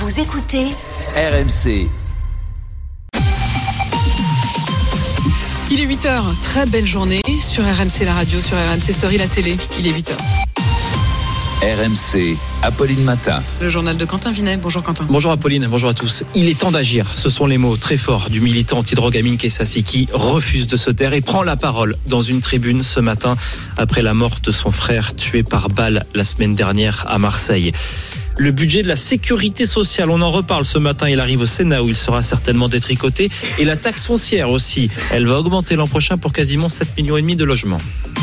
Vous écoutez RMC. Il est 8h, très belle journée sur RMC la radio, sur RMC Story la télé. Il est 8h. RMC, Apolline Matin. Le journal de Quentin Vinet. Bonjour Quentin. Bonjour Apolline, bonjour à tous. Il est temps d'agir. Ce sont les mots très forts du militant anti-drogue Amine Kessassi qui refuse de se taire et prend la parole dans une tribune ce matin après la mort de son frère tué par balle la semaine dernière à Marseille. Le budget de la sécurité sociale, on en reparle ce matin, il arrive au Sénat où il sera certainement détricoté. Et la taxe foncière aussi, elle va augmenter l'an prochain pour quasiment 7,5 millions de logements.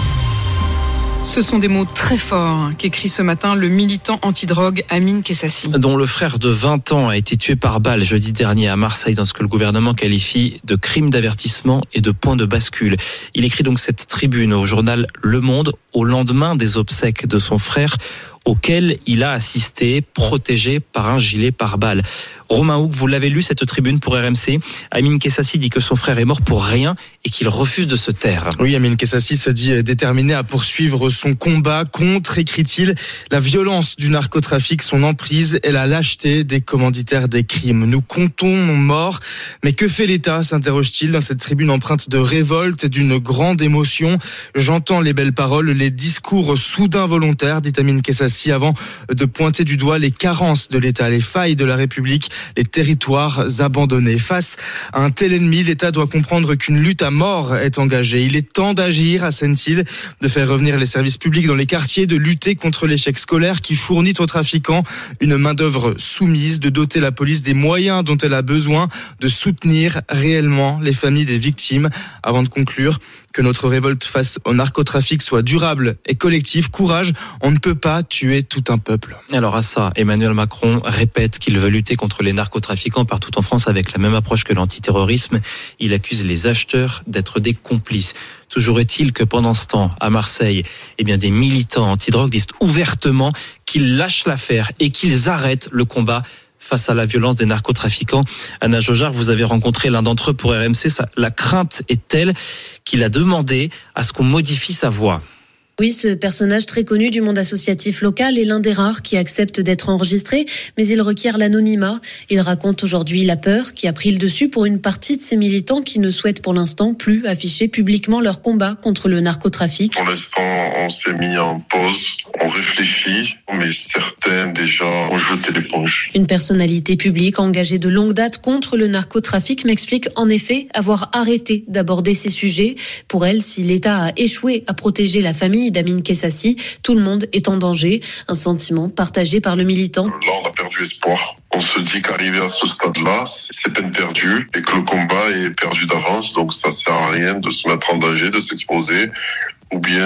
Ce sont des mots très forts qu'écrit ce matin le militant anti-drogue Amine Kessassi. Dont le frère de 20 ans a été tué par balle jeudi dernier à Marseille dans ce que le gouvernement qualifie de crime d'avertissement et de point de bascule. Il écrit donc cette tribune au journal Le Monde au lendemain des obsèques de son frère auquel il a assisté, protégé par un gilet pare-balles. Romain Houck, vous l'avez lu cette tribune pour RMC. Amine Kessassi dit que son frère est mort pour rien et qu'il refuse de se taire. Oui, Amine Kessassi se dit déterminé à poursuivre son combat contre, écrit-il, la violence du narcotrafic, son emprise et la lâcheté des commanditaires des crimes. Nous comptons nos morts, mais que fait l'État, s'interroge-t-il dans cette tribune empreinte de révolte et d'une grande émotion. J'entends les belles paroles, les discours soudains volontaires, dit Amine Kessassi, avant de pointer du doigt les carences de l'État, les failles de la République, les territoires abandonnés. Face à un tel ennemi, l'État doit comprendre qu'une lutte à mort est engagée. Il est temps d'agir, assène-t-il, de faire revenir les services publics dans les quartiers, de lutter contre l'échec scolaire qui fournit aux trafiquants une main-d'œuvre soumise, de doter la police des moyens dont elle a besoin, de soutenir réellement les familles des victimes. Avant de conclure, que notre révolte face au narcotrafic soit durable et collective. Courage, on ne peut pas tuer tout un peuple. Alors à ça, Emmanuel Macron répète qu'il veut lutter contre les narcotrafiquants partout en France avec la même approche que l'antiterrorisme. Il accuse les acheteurs d'être des complices. Toujours est-il que pendant ce temps, à Marseille, des militants antidrogue disent ouvertement qu'ils lâchent l'affaire et qu'ils arrêtent le combat face à la violence des narcotrafiquants. Anna Jojard, vous avez rencontré l'un d'entre eux pour RMC. La crainte est telle qu'il a demandé à ce qu'on modifie sa voix. Oui, ce personnage très connu du monde associatif local est l'un des rares qui accepte d'être enregistré, mais il requiert l'anonymat. Il raconte aujourd'hui la peur qui a pris le dessus pour une partie de ses militants qui ne souhaitent pour l'instant plus afficher publiquement leur combat contre le narcotrafic. Pour l'instant, on s'est mis en pause, on réfléchit, mais certains déjà ont jeté l'éponge. Une personnalité publique engagée de longue date contre le narcotrafic m'explique en effet avoir arrêté d'aborder ces sujets. Pour elle, si l'État a échoué à protéger la famille d'Amine Kessassi, tout le monde est en danger. Un sentiment partagé par le militant. Là, on a perdu espoir. On se dit qu'arriver à ce stade-là, c'est peine perdue et que le combat est perdu d'avance. Donc ça sert à rien de se mettre en danger, de s'exposer ou bien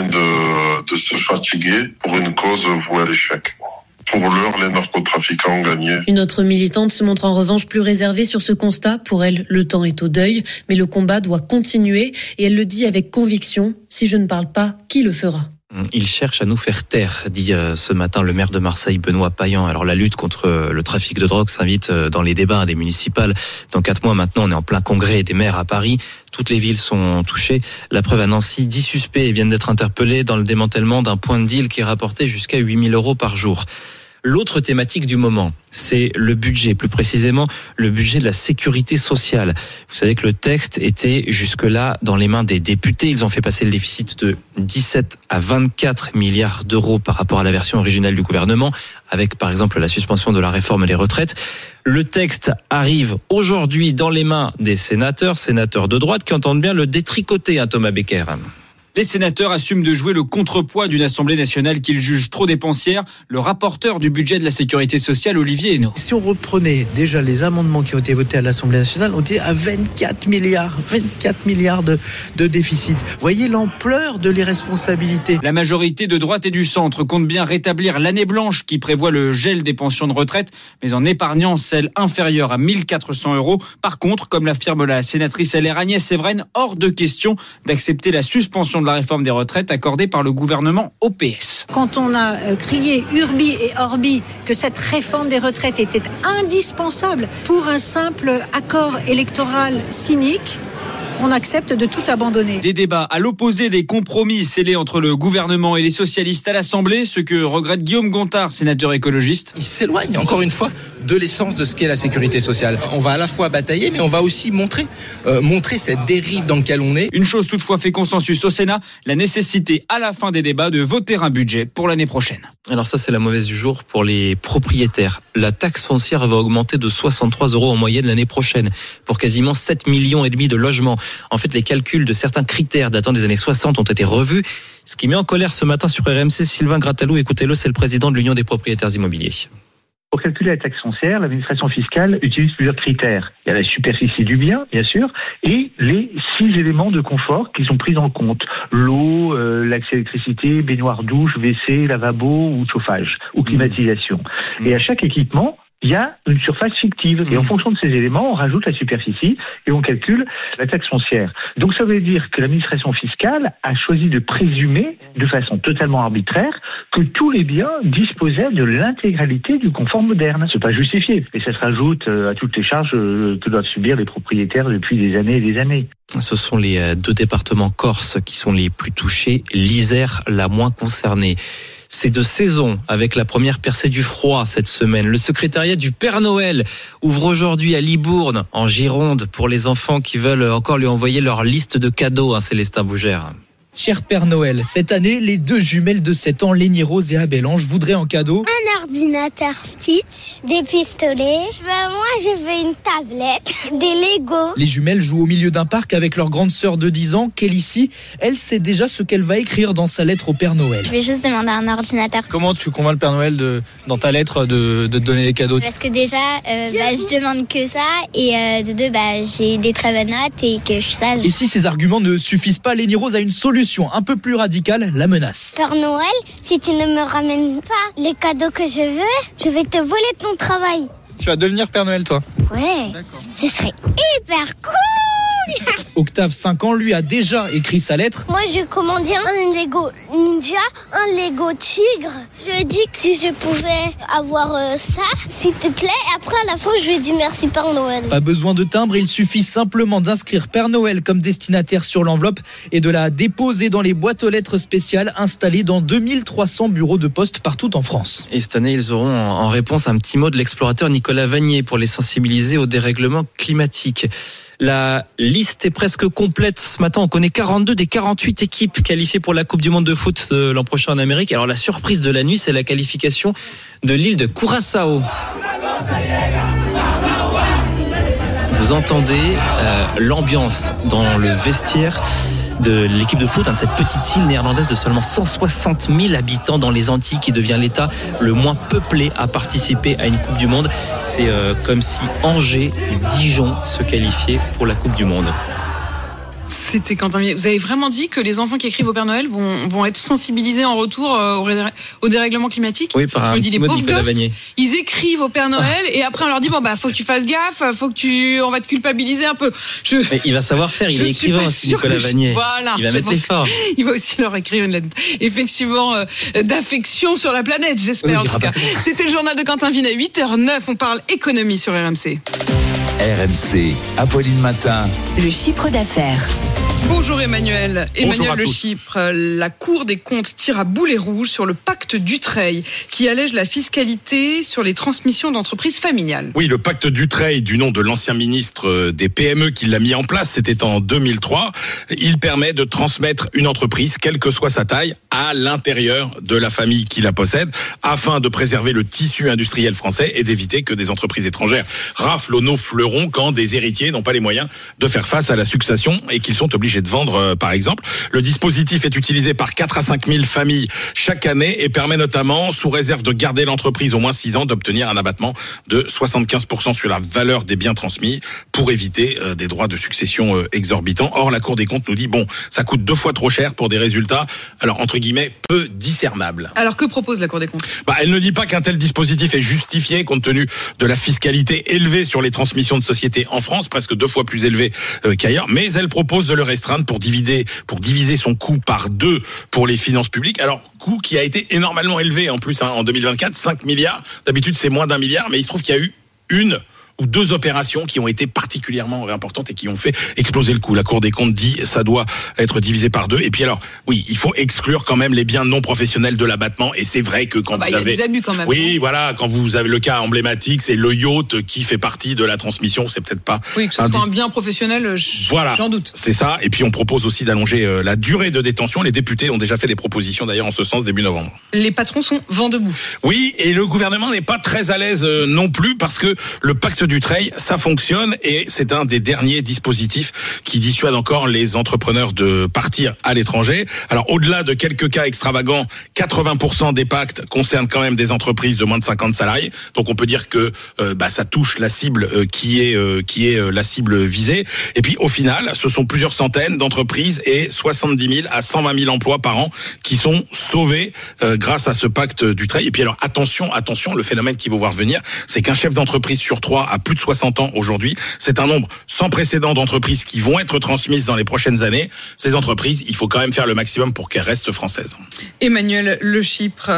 de se fatiguer pour une cause vouée à l'échec. Pour l'heure, les narcotrafiquants ont gagné. Une autre militante se montre en revanche plus réservée sur ce constat. Pour elle, le temps est au deuil, mais le combat doit continuer. Et elle le dit avec conviction, si je ne parle pas, qui le fera ? Il cherche à nous faire taire, dit ce matin le maire de Marseille, Benoît Payan. Alors la lutte contre le trafic de drogue s'invite dans les débats des municipales. Dans 4 mois maintenant, on est en plein congrès des maires à Paris. Toutes les villes sont touchées. La preuve à Nancy, 10 suspects viennent d'être interpellés dans le démantèlement d'un point de deal qui rapportait jusqu'à 8 000 € par jour. L'autre thématique du moment, c'est le budget, plus précisément le budget de la sécurité sociale. Vous savez que le texte était jusque-là dans les mains des députés. Ils ont fait passer le déficit de 17 à 24 milliards d'euros par rapport à la version originale du gouvernement, avec par exemple la suspension de la réforme des retraites. Le texte arrive aujourd'hui dans les mains des sénateurs de droite qui entendent bien le détricoter, Thomas Becker. Les sénateurs assument de jouer le contrepoids d'une Assemblée nationale qu'ils jugent trop dépensière. Le rapporteur du budget de la sécurité sociale, Olivier Henno. Si on reprenait déjà les amendements qui ont été votés à l'Assemblée nationale, on était à 24 milliards de déficit. Voyez l'ampleur de l'irresponsabilité. La majorité de droite et du centre compte bien rétablir l'année blanche qui prévoit le gel des pensions de retraite, mais en épargnant celles inférieures à 1 400 €. Par contre, comme l'affirme la sénatrice LR Agnès Séverine, hors de question d'accepter la suspension de la réforme des retraites accordée par le gouvernement au PS. Quand on a crié Urbi et Orbi que cette réforme des retraites était indispensable pour un simple accord électoral cynique, on accepte de tout abandonner. Des débats à l'opposé des compromis scellés entre le gouvernement et les socialistes à l'Assemblée, ce que regrette Guillaume Gontard, sénateur écologiste. Il s'éloigne encore une fois de l'essence de ce qu'est la sécurité sociale. On va à la fois batailler, mais on va aussi montrer cette dérive dans laquelle on est. Une chose toutefois fait consensus au Sénat, la nécessité à la fin des débats de voter un budget pour l'année prochaine. Alors ça, c'est la mauvaise du jour pour les propriétaires. La taxe foncière va augmenter de 63 € en moyenne l'année prochaine pour quasiment 7,5 millions de logements. En fait, les calculs de certains critères datant des années 60 ont été revus. Ce qui met en colère ce matin sur RMC, Sylvain Grattalou, écoutez-le, c'est le président de l'Union des propriétaires immobiliers. Pour calculer la taxe foncière, l'administration fiscale utilise plusieurs critères. Il y a la superficie du bien, bien sûr, et les 6 éléments de confort qui sont pris en compte. L'eau, l'accès à l'électricité, baignoire, douche, WC, lavabo ou chauffage, ou climatisation. Et à chaque équipement, il y a une surface fictive. Et en fonction de ces éléments, on rajoute la superficie et on calcule la taxe foncière. Donc ça veut dire que l'administration fiscale a choisi de présumer, de façon totalement arbitraire, que tous les biens disposaient de l'intégralité du confort moderne. C'est pas justifié. Et ça se rajoute à toutes les charges que doivent subir les propriétaires depuis des années et des années. Ce sont les 2 départements corses qui sont les plus touchés, l'Isère la moins concernée. C'est de saison avec la première percée du froid cette semaine. Le secrétariat du Père Noël ouvre aujourd'hui à Libourne, en Gironde, pour les enfants qui veulent encore lui envoyer leur liste de cadeaux, Célestin Bougère. Cher Père Noël, cette année, les 2 jumelles de 7 ans, Lénie Rose et Abel-Ange, voudraient en cadeau un ordinateur Stitch, des pistolets. Moi, je veux une tablette, des Lego. Les jumelles jouent au milieu d'un parc avec leur grande sœur de 10 ans, Kélissi. Elle sait déjà ce qu'elle va écrire dans sa lettre au Père Noël. Je vais juste demander un ordinateur. Comment tu convaincs le Père Noël dans ta lettre de te donner les cadeaux? Parce que déjà, je demande que ça, et de 2, j'ai des très bonnes notes et que je suis sage. Et si ces arguments ne suffisent pas, Lénie Rose a une solution un peu plus radicale, la menace. Père Noël, si tu ne me ramènes pas les cadeaux que je veux, je vais te voler ton travail. Tu vas devenir Père Noël, toi? Ouais, d'accord. Ce serait hyper cool. Octave, 5 ans, lui a déjà écrit sa lettre. Moi, je commandais un Lego Ninja, un Lego Tigre. Je lui ai dit que si je pouvais avoir ça, s'il te plaît. Et après, à la fin, je lui ai dit merci Père Noël. Pas besoin de timbre, il suffit simplement d'inscrire Père Noël comme destinataire sur l'enveloppe et de la déposer dans les boîtes aux lettres spéciales installées dans 2300 bureaux de poste partout en France. Et cette année, ils auront en réponse un petit mot de l'explorateur Nicolas Vanier pour les sensibiliser au dérèglement climatique. La liste est presque complète. Ce matin, on connaît 42 des 48 équipes qualifiées pour la Coupe du Monde de foot l'an prochain en Amérique. Alors la surprise de la nuit, c'est la qualification de l'île de Curaçao. Vous entendez l'ambiance dans le vestiaire de l'équipe de foot, de cette petite île néerlandaise de seulement 160 000 habitants dans les Antilles, qui devient l'État le moins peuplé à participer à une Coupe du Monde. C'est comme si Angers et Dijon se qualifiaient pour la Coupe du Monde. C'était Quentin Millet. Vous avez vraiment dit que les enfants qui écrivent au Père Noël vont être sensibilisés en retour au dérèglement climatique? Oui, par un petit mot de Nicolas Vanier. Ils écrivent au Père Noël et après on leur dit faut que tu fasses gaffe, on va te culpabiliser un peu. Mais il va savoir faire, il est écrivain aussi, Nicolas Vanier. Voilà, il va mettre l'effort. Il va aussi leur écrire une lettre, effectivement, d'affection sur la planète, j'espère, en tout cas. C'était le journal de Quentin Vinet, 8h09, on parle économie sur RMC. RMC, Apolline Matin. Le chiffre d'affaires. Bonjour Emmanuel. Emmanuel Le Chypre, la Cour des comptes tire à boulet rouge sur le pacte Dutreil qui allège la fiscalité sur les transmissions d'entreprises familiales. Oui, le pacte Dutreil, du nom de l'ancien ministre des PME qui l'a mis en place, c'était en 2003. Il permet de transmettre une entreprise, quelle que soit sa taille, à l'intérieur de la famille qui la possède, afin de préserver le tissu industriel français et d'éviter que des entreprises étrangères raflent nos fleurons quand des héritiers n'ont pas les moyens de faire face à la succession et qu'ils sont obligés de vendre, par exemple. Le dispositif est utilisé par 4 à 5 000 familles chaque année et permet notamment, sous réserve de garder l'entreprise au moins 6 ans, d'obtenir un abattement de 75% sur la valeur des biens transmis pour éviter des droits de succession exorbitants. Or, la Cour des comptes nous dit, ça coûte 2 fois trop cher pour des résultats, alors entre guillemets, peu discernables. Alors, que propose la Cour des comptes ? Elle ne dit pas qu'un tel dispositif est justifié compte tenu de la fiscalité élevée sur les transmissions de sociétés en France, presque 2 fois plus élevée qu'ailleurs, mais elle propose de le restreindre pour diviser son coût par 2 pour les finances publiques. Alors, coût qui a été énormément élevé en plus en 2024, 5 milliards. D'habitude, c'est moins d'1 milliard, mais il se trouve qu'il y a eu une ou 2 opérations qui ont été particulièrement importantes et qui ont fait exploser le coût. La Cour des comptes dit ça doit être divisé par 2. Et puis alors, oui, il faut exclure quand même les biens non professionnels de l'abattement. Et c'est vrai que quand vous avez... Il y a des abus quand même. Oui, voilà, quand vous avez le cas emblématique, c'est le yacht qui fait partie de la transmission. C'est peut-être pas... Oui, que ce soit un bien professionnel, j'en doute. C'est ça. Et puis on propose aussi d'allonger la durée de détention. Les députés ont déjà fait des propositions d'ailleurs en ce sens début novembre. Les patrons sont vent debout. Oui, et le gouvernement n'est pas très à l'aise non plus parce que le pacte Dutreil, ça fonctionne et c'est un des derniers dispositifs qui dissuade encore les entrepreneurs de partir à l'étranger. Alors au-delà de quelques cas extravagants, 80% des pactes concernent quand même des entreprises de moins de 50 salariés. Donc on peut dire que ça touche la cible qui est la cible visée. Et puis au final, ce sont plusieurs centaines d'entreprises et 70 000 à 120 000 emplois par an qui sont sauvés grâce à ce pacte Dutreil. Et puis alors attention, le phénomène qu'il faut voir venir, c'est qu'un chef d'entreprise sur 3 a plus de 60 ans aujourd'hui. C'est un nombre sans précédent d'entreprises qui vont être transmises dans les prochaines années. Ces entreprises, il faut quand même faire le maximum pour qu'elles restent françaises. Emmanuel Le Chypre.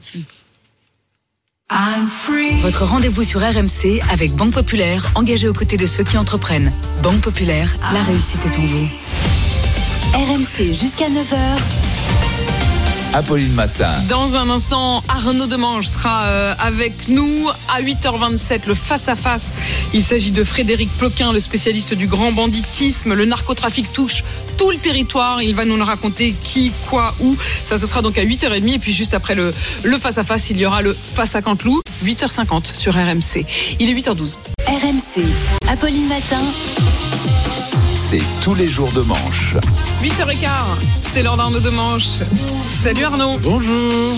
Votre rendez-vous sur RMC avec Banque Populaire, engagée aux côtés de ceux qui entreprennent. Banque Populaire, la réussite est en vous. RMC jusqu'à 9h. Apolline Matin. Dans un instant, Arnaud Demange sera avec nous à 8h27, le face-à-face. Il s'agit de Frédéric Ploquin, le spécialiste du grand banditisme. Le narcotrafic touche tout le territoire. Il va nous le raconter qui, quoi, où. Ça, ce sera donc à 8h30. Et puis juste après le face-à-face, il y aura le face à Canteloup, 8h50 sur RMC. Il est 8h12. RMC, Apolline Matin. C'est tous les jours de manche. 8h15, c'est l'heure d'Arnaud Demange. Salut Arnaud. Bonjour.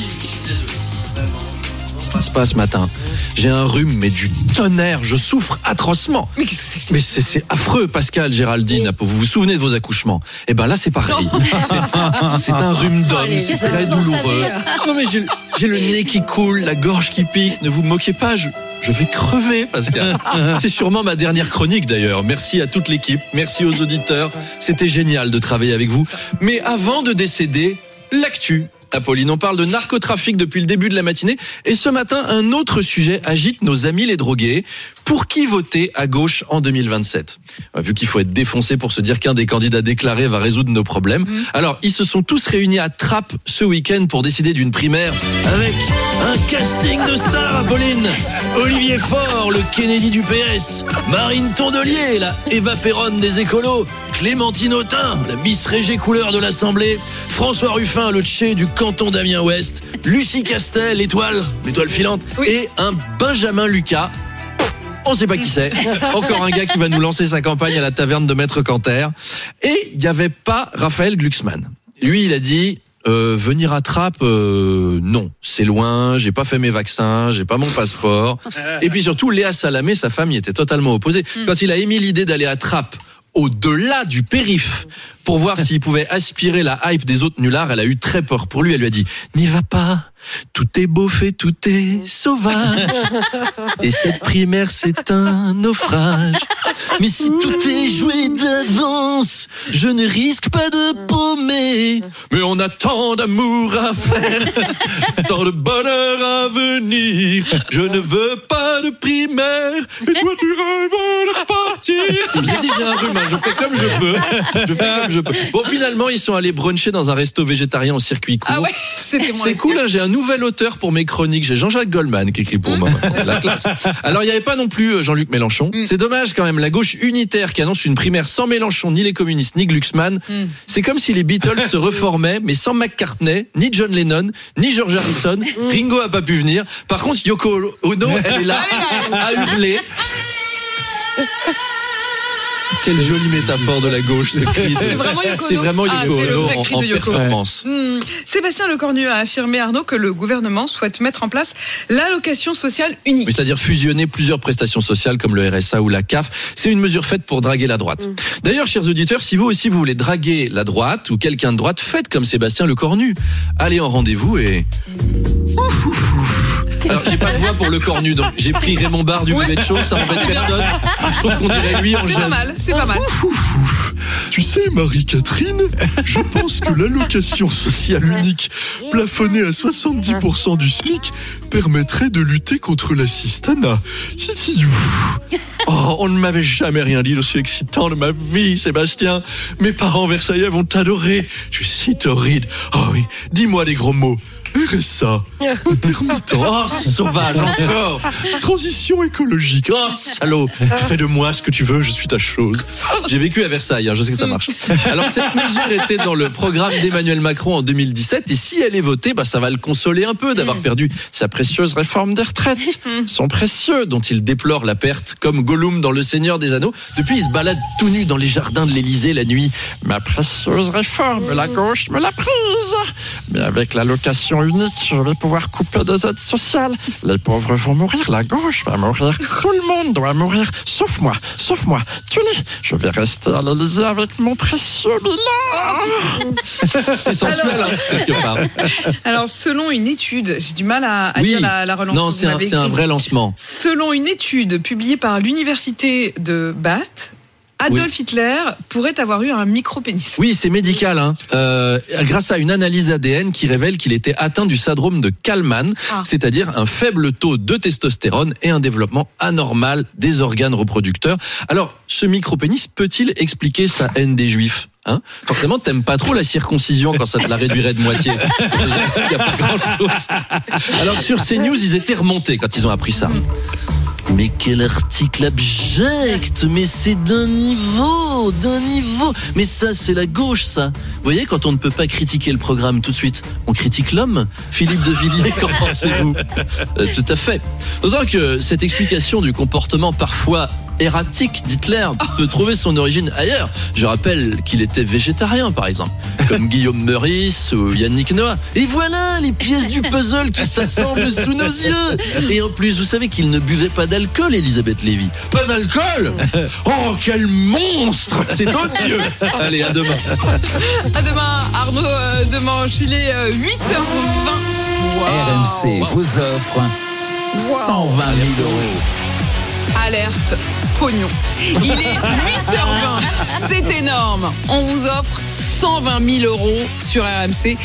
Ça se passe ce matin. J'ai un rhume, mais du tonnerre. Je souffre atrocement. Mais qu'est-ce que c'est ? Mais c'est affreux, Pascal, Géraldine. Vous vous souvenez de vos accouchements ? Eh ben là, c'est pareil. C'est un rhume d'homme. C'est très douloureux. Non, mais j'ai le nez qui coule, la gorge qui pique. Ne vous moquez pas. Je vais crever, Pascal. C'est sûrement ma dernière chronique, d'ailleurs. Merci à toute l'équipe. Merci aux auditeurs. C'était génial de travailler avec vous. Mais avant de décéder, l'actu. Apolline, on parle de narcotrafic depuis le début de la matinée. Et ce matin, un autre sujet agite nos amis les drogués. Pour qui voter à gauche en 2027 ? Vu qu'il faut être défoncé pour se dire qu'un des candidats déclarés va résoudre nos problèmes. Alors, ils se sont tous réunis à Trappes ce week-end pour décider d'une primaire avec un casting de stars, Apolline. Olivier Faure, le Kennedy du PS. Marine Tondelier, la Eva Perron des écolos. Clémentine Autain, la Miss Régé couleur de l'Assemblée. François Ruffin, le Tché du canton d'Amiens-Ouest. Lucie Castel, l'étoile filante. Oui. Et un Benjamin Lucas. On ne sait pas qui c'est. Encore un gars qui va nous lancer sa campagne à la taverne de Maître Canter. Et il n'y avait pas Raphaël Glucksmann. Lui, il a dit... venir à Trappes, non, c'est loin, j'ai pas fait mes vaccins, j'ai pas mon passeport. Et puis surtout, Léa Salamé, sa femme, y était totalement opposée. Quand il a émis l'idée d'aller à Trappes, au-delà du périph', pour voir s'il pouvait aspirer la hype des autres nullards, elle a eu très peur pour lui. Elle lui a dit « N'y va pas, tout est beau fait, tout est sauvage. Et cette primaire, c'est un naufrage. Mais si tout est joué d'avance, je ne risque pas de paumer. Mais on a tant d'amour à faire, tant de bonheur à venir. Je ne veux pas de primaire, et toi tu rêves de partir. » Je vous ai dit, j'ai un rhume, je fais comme je peux. Bon, finalement, ils sont allés bruncher dans un resto végétarien au circuit court. Ah ouais, c'était moi. C'est cool, hein, j'ai un nouvel auteur pour mes chroniques. J'ai Jean-Jacques Goldman qui écrit pour moi. C'est la classe. Alors, il n'y avait pas non plus Jean-Luc Mélenchon. C'est dommage quand même. La gauche unitaire qui annonce une primaire sans Mélenchon, ni les communistes, ni Glucksmann. C'est comme si les Beatles se reformaient, mais sans McCartney, ni John Lennon, ni George Harrison. Ringo a pas pu venir. Par contre, Yoko Ono, elle est là à hurler. Quelle jolie métaphore de la gauche, ce cri. C'est vraiment Yoko Ono en performance. Sébastien Lecornu a affirmé, Arnaud, que le gouvernement souhaite mettre en place l'allocation sociale unique. Oui, c'est-à-dire fusionner plusieurs prestations sociales comme le RSA ou la CAF. C'est une mesure faite pour draguer la droite. D'ailleurs, chers auditeurs, si vous aussi vous voulez draguer la droite ou quelqu'un de droite, faites comme Sébastien Lecornu. Allez en rendez-vous et... Alors, j'ai pas de voix pour Lecornu, donc j'ai pris Raymond Barre du bébé de show, ça embête personne. Je trouve qu'on dirait lui en C'est pas mal, c'est pas mal. Tu sais, Marie-Catherine, je pense que l'allocation sociale unique plafonnée à 70% du SMIC permettrait de lutter contre l'assistanat. Oh, on ne m'avait jamais rien dit d'aussi excitant de ma vie, Sébastien. Mes parents versaillais vont t'adorer. Tu es si torride. Oh oui, dis-moi des gros mots. RSA, intermittent, sauvage encore. Transition écologique, salaud. Fais de moi ce que tu veux, je suis ta chose. J'ai vécu à Versailles, je sais que ça marche. Alors cette mesure était dans le programme d'Emmanuel Macron en 2017 et si elle est votée, ça va le consoler un peu d'avoir perdu sa précieuse réforme des retraites. Son précieux dont il déplore la perte comme Gollum dans Le Seigneur des Anneaux. Depuis, il se balade tout nu dans les jardins de l'Élysée la nuit. Ma précieuse réforme, la gauche me l'a prise. Mais avec l'allocation unique, je vais pouvoir couper des aides sociales. Les pauvres vont mourir, la gauche va mourir, tout le monde doit mourir, sauf moi. Tu lis, je vais rester à l'Élysée avec mon précieux bilan. C'est sensuel, quelque part. Alors, selon une étude, j'ai du mal à lire la relance. Non, c'est un vrai lancement. Selon une étude publiée par l'université de Bath, Adolf Hitler pourrait avoir eu un micro-pénis. Oui, c'est médical. Grâce à une analyse ADN qui révèle qu'il était atteint du syndrome de Kallmann, c'est-à-dire un faible taux de testostérone et un développement anormal des organes reproducteurs. Alors, ce micro-pénis peut-il expliquer sa haine des Juifs ? Forcément, t'aimes pas trop la circoncision quand ça te la réduirait de moitié. Il n'y a pas grand-chose. Alors, sur CNews, ils étaient remontés quand ils ont appris ça. Mais quel article abject! Mais c'est d'un niveau! Mais ça, c'est la gauche, ça. Vous voyez, quand on ne peut pas critiquer le programme tout de suite, on critique l'homme. Philippe de Villiers, qu'en pensez-vous? Tout à fait. D'autant que cette explication du comportement parfois erratique d'Hitler peut trouver son origine ailleurs. Je rappelle qu'il était végétarien, par exemple, comme Guillaume Meurice ou Yannick Noah. Et voilà les pièces du puzzle qui s'assemblent sous nos yeux. Et en plus, vous savez qu'il ne buvait pas d'alcool, Elisabeth Lévy. Pas d'alcool? Oh, quel monstre! C'est odieux. Allez, à demain. À demain, Arnaud Demanche. Il est 8h20. RMC vous offre 120 000 euros. Alerte pognon. Il est 8h20. C'est énorme. On vous offre 120 000 euros sur RMC.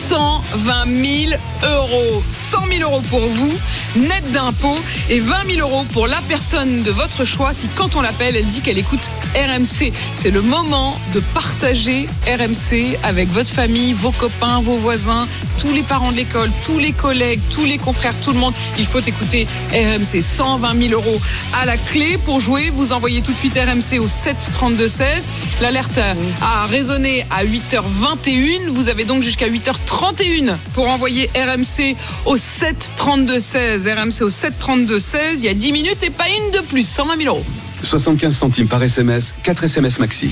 120 000 euros. 100 000 euros pour vous, net d'impôts, et 20 000 euros pour la personne de votre choix si quand on l'appelle, elle dit qu'elle écoute RMC. C'est le moment de partager RMC avec votre famille, vos copains, vos voisins, tous les parents de l'école, tous les collègues, tous les confrères, tout le monde. Il faut écouter RMC. 120 000 euros à la clé. Pour jouer, vous envoyez tout de suite RMC au 7 32 16. L'alerte a résonné à 8h21. Vous avez donc jusqu'à 8h31 pour envoyer RMC au 7 32 16. RMC au 7 32 16. Il y a 10 minutes et pas une de plus. 120 000 euros. 75 centimes par SMS, 4 SMS maxi.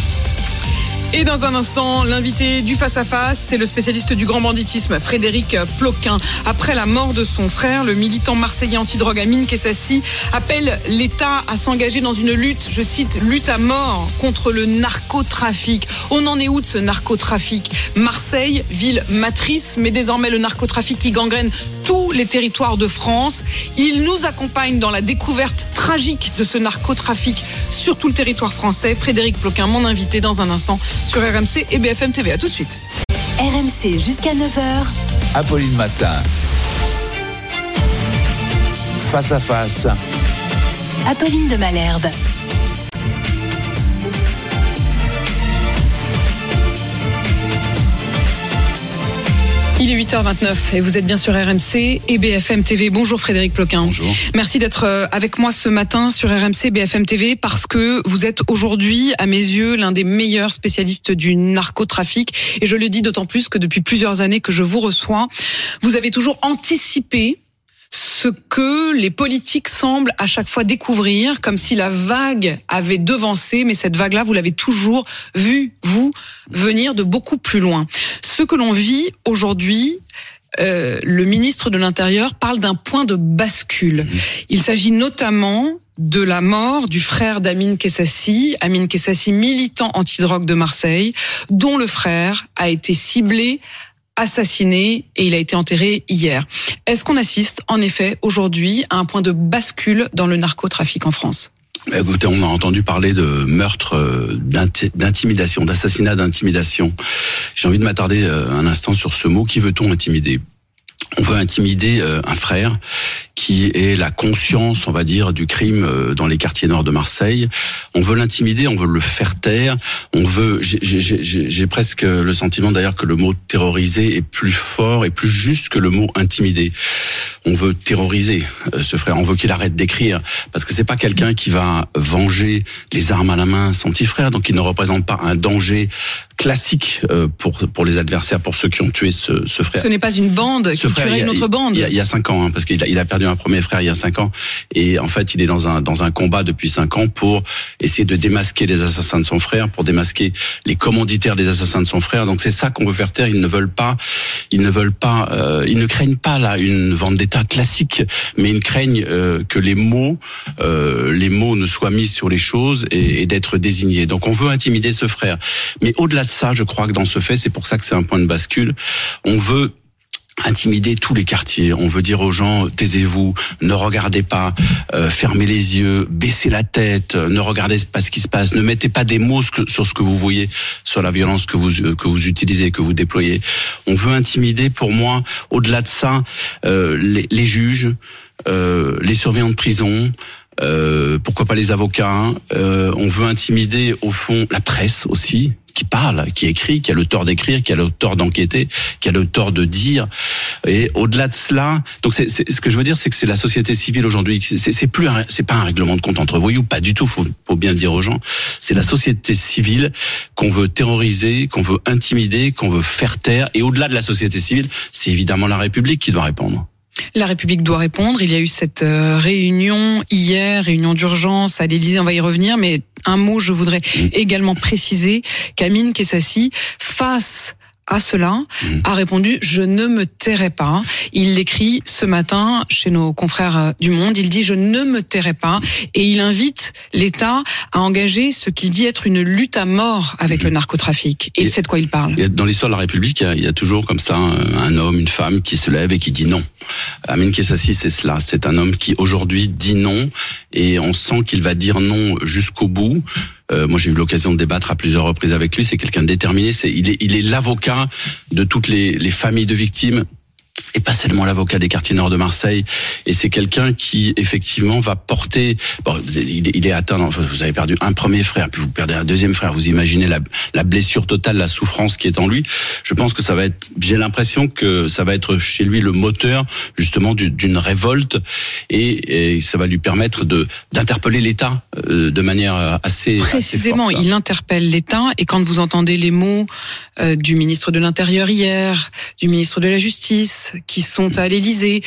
Et dans un instant, l'invité du face-à-face, c'est le spécialiste du grand banditisme, Frédéric Ploquin. Après la mort de son frère, le militant marseillais anti-drogue Amine Kessassi appelle l'État à s'engager dans une lutte, je cite, lutte à mort contre le narcotrafic. On en est où de ce narcotrafic? Marseille, ville matrice, mais désormais le narcotrafic qui gangrène tous les territoires de France. Il nous accompagne dans la découverte tragique de ce narcotrafic sur tout le territoire français. Frédéric Ploquin, mon invité dans un instant sur RMC et BFM TV. À tout de suite. RMC jusqu'à 9h. Apolline Matin. Face à face. Apolline de Malherbe. Il est 8h29 et vous êtes bien sur RMC et BFM TV. Bonjour Frédéric Ploquin. Bonjour. Merci d'être avec moi ce matin sur RMC BFM TV parce que vous êtes aujourd'hui, à mes yeux, l'un des meilleurs spécialistes du narcotrafic. Et je le dis d'autant plus que depuis plusieurs années que je vous reçois, vous avez toujours anticipé ce que les politiques semblent à chaque fois découvrir, comme si la vague avait devancé, mais cette vague-là, vous l'avez toujours vu, vous, venir de beaucoup plus loin. Ce que l'on vit aujourd'hui, le ministre de l'Intérieur parle d'un point de bascule. Il s'agit notamment de la mort du frère d'Amine Kessassi, militant anti-drogue de Marseille, dont le frère a été ciblé, assassiné et il a été enterré hier. Est-ce qu'on assiste en effet aujourd'hui à un point de bascule dans le narcotrafic en France ? Écoutez, on a entendu parler de meurtre, d'intimidation, d'assassinat d'intimidation. J'ai envie de m'attarder un instant sur ce mot. Qui veut-on intimider ? On veut intimider un frère qui est la conscience, on va dire, du crime dans les quartiers nord de Marseille. On veut l'intimider, on veut le faire taire. On veut. J'ai presque le sentiment d'ailleurs que le mot terroriser est plus fort et plus juste que le mot intimider. On veut terroriser ce frère. On veut qu'il arrête d'écrire parce que c'est pas quelqu'un qui va venger les armes à la main son petit frère. Donc il ne représente pas un danger classique pour les adversaires, pour ceux qui ont tué ce frère. Ce n'est pas une bande qui tuerait une autre bande. Il y a 5 ans, parce qu'il a perdu un premier frère il y a 5 ans, et en fait il est dans un combat depuis 5 ans pour essayer de démasquer les assassins de son frère, pour démasquer les commanditaires des assassins de son frère. Donc c'est ça qu'on veut faire taire. Ils ne craignent pas là une vendetta classique, mais ils craignent que les mots ne soient mis sur les choses et d'être désignés. Donc on veut intimider ce frère. Mais au-delà de ça, je crois que dans ce fait, c'est pour ça que c'est un point de bascule, on veut intimider tous les quartiers. On veut dire aux gens, taisez-vous, ne regardez pas, fermez les yeux, baissez la tête, ne regardez pas ce qui se passe, ne mettez pas des mots sur ce que vous voyez, sur la violence que vous utilisez, que vous déployez. On veut intimider, pour moi, au-delà de ça, les juges, les surveillants de prison, pourquoi pas les avocats. On veut intimider, au fond, la presse aussi, qui parle, qui écrit, qui a le tort d'écrire, qui a le tort d'enquêter, qui a le tort de dire. Et au-delà de cela, donc ce que je veux dire, c'est que c'est la société civile aujourd'hui. C'est pas un règlement de compte entre voyous, pas du tout. Faut bien le dire aux gens. C'est la société civile qu'on veut terroriser, qu'on veut intimider, qu'on veut faire taire. Et au-delà de la société civile, c'est évidemment la République qui doit répondre. La République doit répondre. Il y a eu cette réunion hier, réunion d'urgence à l'Élysée, on va y revenir, mais un mot, je voudrais également préciser qu'Amine Kessassi, face à cela, a répondu « Je ne me tairai pas ». Il l'écrit ce matin chez nos confrères du Monde. Il dit « Je ne me tairai pas » et il invite l'État à engager ce qu'il dit être une lutte à mort avec le narcotrafic. Et il sait de quoi il parle. Dans l'histoire de la République, il y a toujours comme ça un homme, une femme qui se lève et qui dit non. Amine Kessassi, c'est cela. C'est un homme qui aujourd'hui dit non et on sent qu'il va dire non jusqu'au bout. Moi, j'ai eu l'occasion de débattre à plusieurs reprises avec lui. C'est quelqu'un de déterminé. Il est l'avocat de toutes les familles de victimes. Et pas seulement l'avocat des quartiers nord de Marseille. Et c'est quelqu'un qui, effectivement, va porter... Bon, il est atteint... Vous avez perdu un premier frère, puis vous perdez un deuxième frère. Vous imaginez la blessure totale, la souffrance qui est en lui. Je pense que ça va être... J'ai l'impression que ça va être chez lui le moteur, justement, d'une révolte. Et ça va lui permettre d'interpeller l'État de manière assez... Précisément, il interpelle l'État. Et quand vous entendez les mots du ministre de l'Intérieur hier, du ministre de la Justice, qui sont à l'Élysée,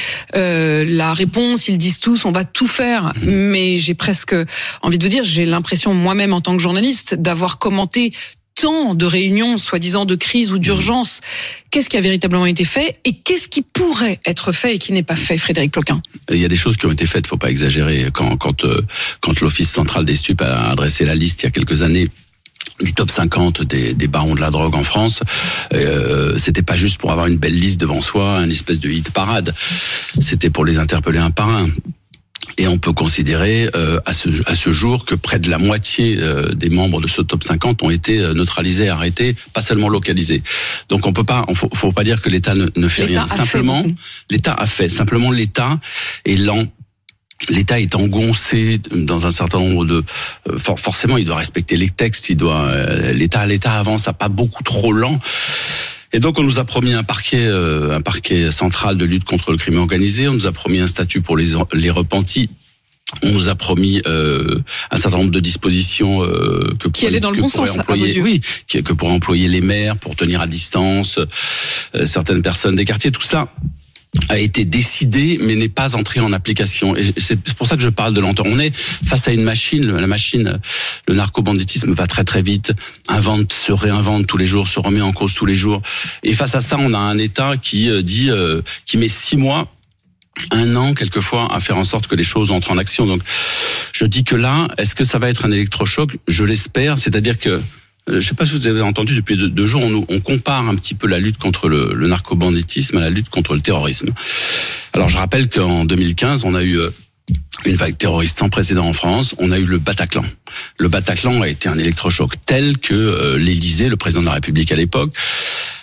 la réponse, ils disent tous, on va tout faire. Mais j'ai presque envie de vous dire, j'ai l'impression moi-même en tant que journaliste d'avoir commenté tant de réunions, soi-disant de crise ou d'urgence. Qu'est-ce qui a véritablement été fait et qu'est-ce qui pourrait être fait et qui n'est pas fait, Frédéric Ploquin? Il y a des choses qui ont été faites, faut pas exagérer. Quand l'Office central des stupes a adressé la liste il y a quelques années du top 50 des barons de la drogue en France, c'était pas juste pour avoir une belle liste devant soi, une espèce de hit parade. C'était pour les interpeller un par un. Et on peut considérer à ce jour que près de la moitié des membres de ce top 50 ont été neutralisés, arrêtés, pas seulement localisés. Donc faut pas dire que l'État ne fait rien. Simplement, l'État a fait. Simplement, l'État est lent. L'État est engoncé dans un certain nombre de... forcément, il doit respecter les textes. L'État avance à pas beaucoup trop lent. Et donc, on nous a promis un parquet central de lutte contre le crime organisé. On nous a promis un statut pour les repentis. On nous a promis un certain nombre de dispositions qui allaient dans le bon sens à vos yeux. Oui, que pourraient employer les maires pour tenir à distance certaines personnes des quartiers. Tout ça a été décidé, mais n'est pas entré en application. Et c'est pour ça que je parle de lenteur. On est face à une machine. La machine, le narcobanditisme va très très vite, se réinvente tous les jours, se remet en cause tous les jours. Et face à ça, on a un État qui met 6 mois, 1 an quelquefois à faire en sorte que les choses entrent en action. Donc, je dis que là, est-ce que ça va être un électrochoc? Je l'espère. C'est-à-dire que je ne sais pas si vous avez entendu, depuis 2 jours, on compare un petit peu la lutte contre le narcobanditisme à la lutte contre le terrorisme. Alors je rappelle qu'en 2015, on a eu une vague terroriste sans précédent en France. On a eu le Bataclan. Le Bataclan a été un électrochoc tel que l'Élysée, le président de la République à l'époque,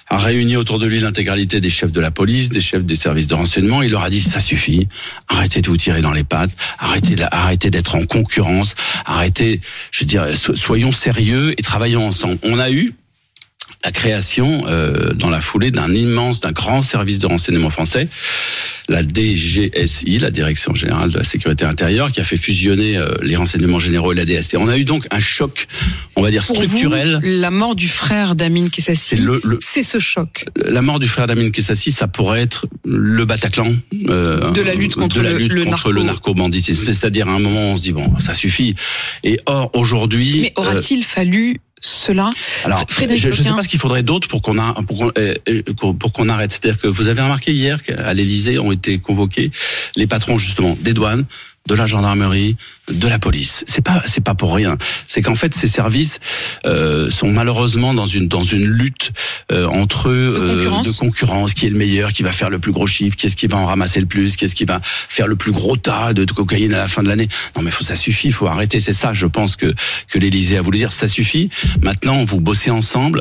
a réuni autour de lui l'intégralité des chefs de la police, des chefs des services de renseignement. Il leur a dit, ça suffit, arrêtez de vous tirer dans les pattes, arrêtez d'être en concurrence, soyons sérieux et travaillons ensemble. On a eu la création dans la foulée d'un grand service de renseignement français, la DGSI, la Direction Générale de la Sécurité Intérieure, qui a fait fusionner les renseignements généraux et la DST. On a eu donc un choc, on va dire, structurel. Pour vous, la mort du frère d'Amin Kessassi, c'est ce choc. La mort du frère d'Amin Kessassi, ça pourrait être le Bataclan de la lutte contre le narco-banditisme. C'est-à-dire à un moment, on se dit, bon, ça suffit. Et or, aujourd'hui... Mais aura-t-il fallu cela? Alors, je ne sais pas ce qu'il faudrait d'autre pour qu'on arrête. C'est-à-dire que vous avez remarqué hier qu'à l'Élysée ont été convoqués les patrons justement des douanes, de la gendarmerie, de la police. C'est pas pour rien. C'est qu'en fait ces services sont malheureusement dans une lutte entre eux de concurrence. Qui est le meilleur, qui va faire le plus gros chiffre, qui est-ce qui va en ramasser le plus, qui est-ce qui va faire le plus gros tas de cocaïne à la fin de l'année. Non mais ça suffit, faut arrêter. C'est ça, je pense que l'Élysée a voulu dire, ça suffit. Maintenant, vous bossez ensemble,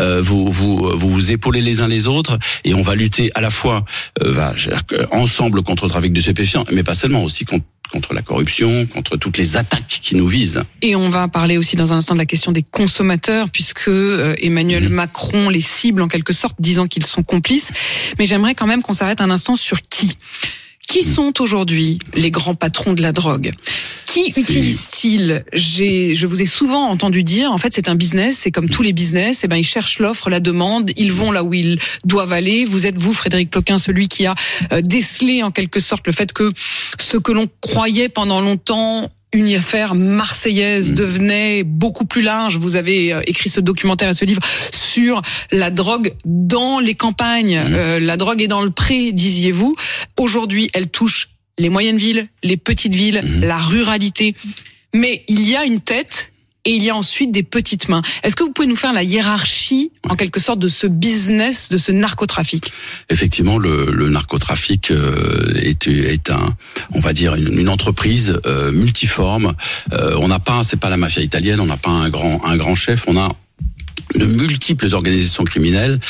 vous épaulez les uns les autres, et on va lutter à la fois ensemble contre le trafic de stupéfiants, mais pas seulement, aussi contre la corruption, contre toutes les attaques qui nous visent. Et on va parler aussi dans un instant de la question des consommateurs, puisque Emmanuel Macron les cible en quelque sorte, disant qu'ils sont complices. Mais j'aimerais quand même qu'on s'arrête un instant sur qui sont aujourd'hui les grands patrons de la drogue? Qui utilisent-ils? Je vous ai souvent entendu dire, en fait, c'est un business, c'est comme tous les business, ils cherchent l'offre, la demande, ils vont là où ils doivent aller. Vous êtes, Frédéric Ploquin, celui qui a décelé en quelque sorte le fait que ce que l'on croyait pendant longtemps une affaire marseillaise devenait beaucoup plus large. Vous avez écrit ce documentaire et ce livre sur la drogue dans les campagnes. La drogue est dans le pré, disiez-vous. Aujourd'hui, elle touche les moyennes villes, les petites villes, la ruralité. Mais il y a une tête et il y a ensuite des petites mains. Est-ce que vous pouvez nous faire la hiérarchie, en quelque sorte, de ce business, de ce narcotrafic? Effectivement, le narcotrafic est on va dire, une entreprise multiforme. On n'a pas, c'est pas la mafia italienne, on n'a pas un grand chef, on a de multiples organisations criminelles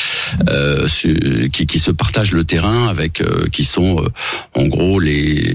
qui se partagent le terrain avec qui sont en gros les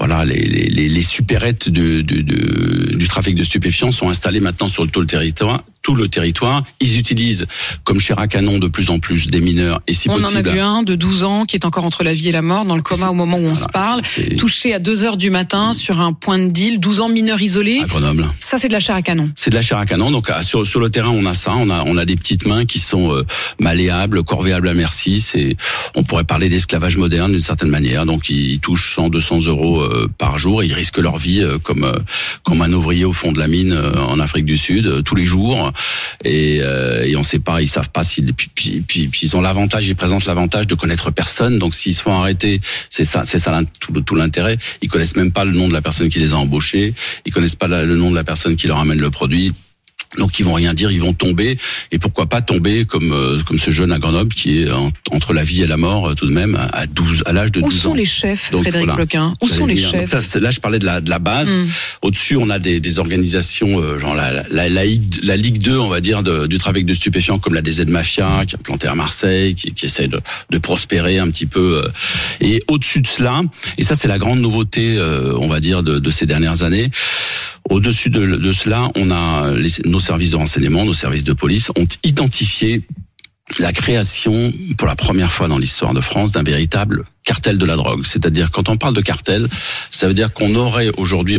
supérettes du trafic de stupéfiants sont installées maintenant sur tout le territoire. Ils utilisent comme chair à canon de plus en plus des mineurs et si possible. On en a vu un de 12 ans qui est encore entre la vie et la mort, dans le coma au moment où on se parle, touché à 2h du matin sur un point de deal, 12 ans mineur isolé. À Grenoble. Ça, c'est de la chair à canon. C'est de la chair à canon. Donc sur le terrain, on a ça, on a des petites mains qui sont malléables, corvéables à merci. On pourrait parler d'esclavage moderne d'une certaine manière. Donc ils touchent 100-200 euros par jour. Ils risquent leur vie comme un ouvrier au fond de la mine en Afrique du Sud tous les jours. Et on sait pas, ils savent pas s'ils puis ils ont l'avantage, ils présentent l'avantage de connaître personne. Donc s'ils se font arrêter, c'est ça tout l'intérêt. Ils connaissent même pas le nom de la personne qui les a embauchés. Ils connaissent pas le nom de la personne qui leur amène le produit. Donc ils vont rien dire, ils vont tomber, et pourquoi pas tomber comme ce jeune à Grenoble qui est entre la vie et la mort tout de même à l'âge de 12 ans. Où sont les chefs, Frédéric Ploquin? Où sont les chefs? Là je parlais de la base. Au-dessus on a des organisations genre la Ligue 2 on va dire du trafic de stupéfiants comme la DZ Mafia qui a planté à Marseille, qui essaie de prospérer un petit peu. Et au-dessus de cela, et ça c'est la grande nouveauté on va dire de ces dernières années. Au-dessus de cela, on a nos services de renseignement, nos services de police ont identifié la création, pour la première fois dans l'histoire de France, d'un véritable cartel de la drogue. C'est-à-dire, quand on parle de cartel, ça veut dire qu'on aurait aujourd'hui,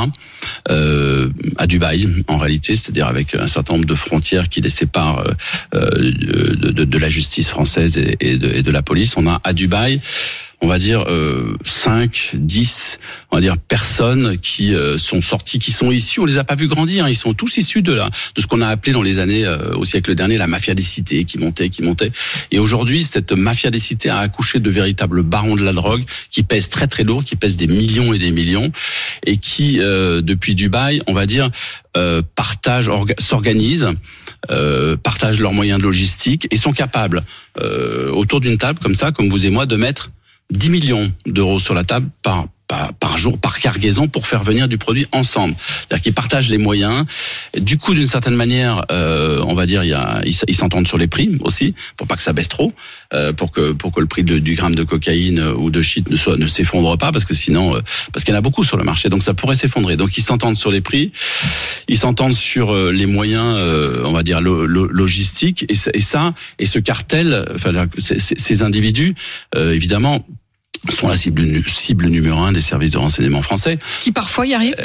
à Dubaï, en réalité, c'est-à-dire avec un certain nombre de frontières qui les séparent de la justice française et de la police, on a à Dubaï, on va dire 10 on va dire personnes qui sont sorties, qui sont issues, on les a pas vus grandir, ils sont tous issus de ce qu'on a appelé dans les années au siècle dernier la mafia des cités, qui montait. Et aujourd'hui, cette mafia des cités a accouché de véritables barons de la drogue qui pèsent très très lourd, qui pèsent des millions et des millions, et qui depuis Dubaï, on va dire s'organisent, partagent leurs moyens de logistique et sont capables autour d'une table comme ça, comme vous et moi, de mettre 10 millions d'euros sur la table par par jour, par cargaison, pour faire venir du produit ensemble. C'est-à-dire qu'ils partagent les moyens. Du coup, d'une certaine manière, on va dire, ils s'entendent sur les prix aussi, pour pas que ça baisse trop, pour que le prix du gramme de cocaïne ou de shit ne s'effondre pas, parce que sinon, parce qu'il y en a beaucoup sur le marché, donc ça pourrait s'effondrer. Donc ils s'entendent sur les prix, ils s'entendent sur les moyens, on va dire logistiques, et ce cartel, enfin ces individus, évidemment, sont la cible numéro 1 des services de renseignement français. Qui parfois y arrivent.